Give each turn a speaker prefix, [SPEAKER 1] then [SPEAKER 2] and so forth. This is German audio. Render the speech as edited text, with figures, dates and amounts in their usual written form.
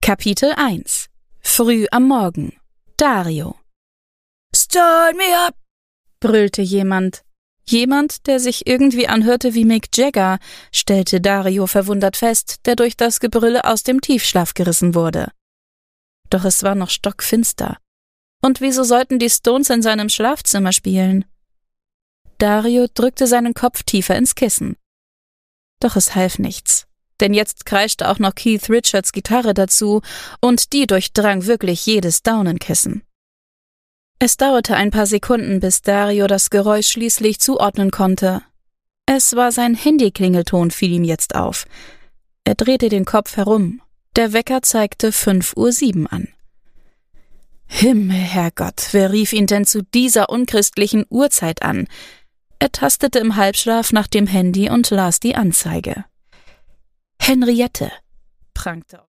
[SPEAKER 1] Kapitel 1 Früh am Morgen. Dario.
[SPEAKER 2] »Start me up«,
[SPEAKER 1] brüllte jemand. Jemand, der sich irgendwie anhörte wie Mick Jagger, stellte Dario verwundert fest, der durch das Gebrülle aus dem Tiefschlaf gerissen wurde. Doch es war noch stockfinster. Und wieso sollten die Stones in seinem Schlafzimmer spielen? Dario drückte seinen Kopf tiefer ins Kissen. Doch es half nichts, denn jetzt kreischte auch noch Keith Richards Gitarre dazu, und die durchdrang wirklich jedes Daunenkissen. Es dauerte ein paar Sekunden, bis Dario das Geräusch schließlich zuordnen konnte. Es war sein Handyklingelton, fiel ihm jetzt auf. Er drehte den Kopf herum. Der Wecker zeigte 5:07 Uhr an. Himmel, Herrgott, wer rief ihn denn zu dieser unchristlichen Uhrzeit an? Er tastete im Halbschlaf nach dem Handy und las die Anzeige. Henriette, prangte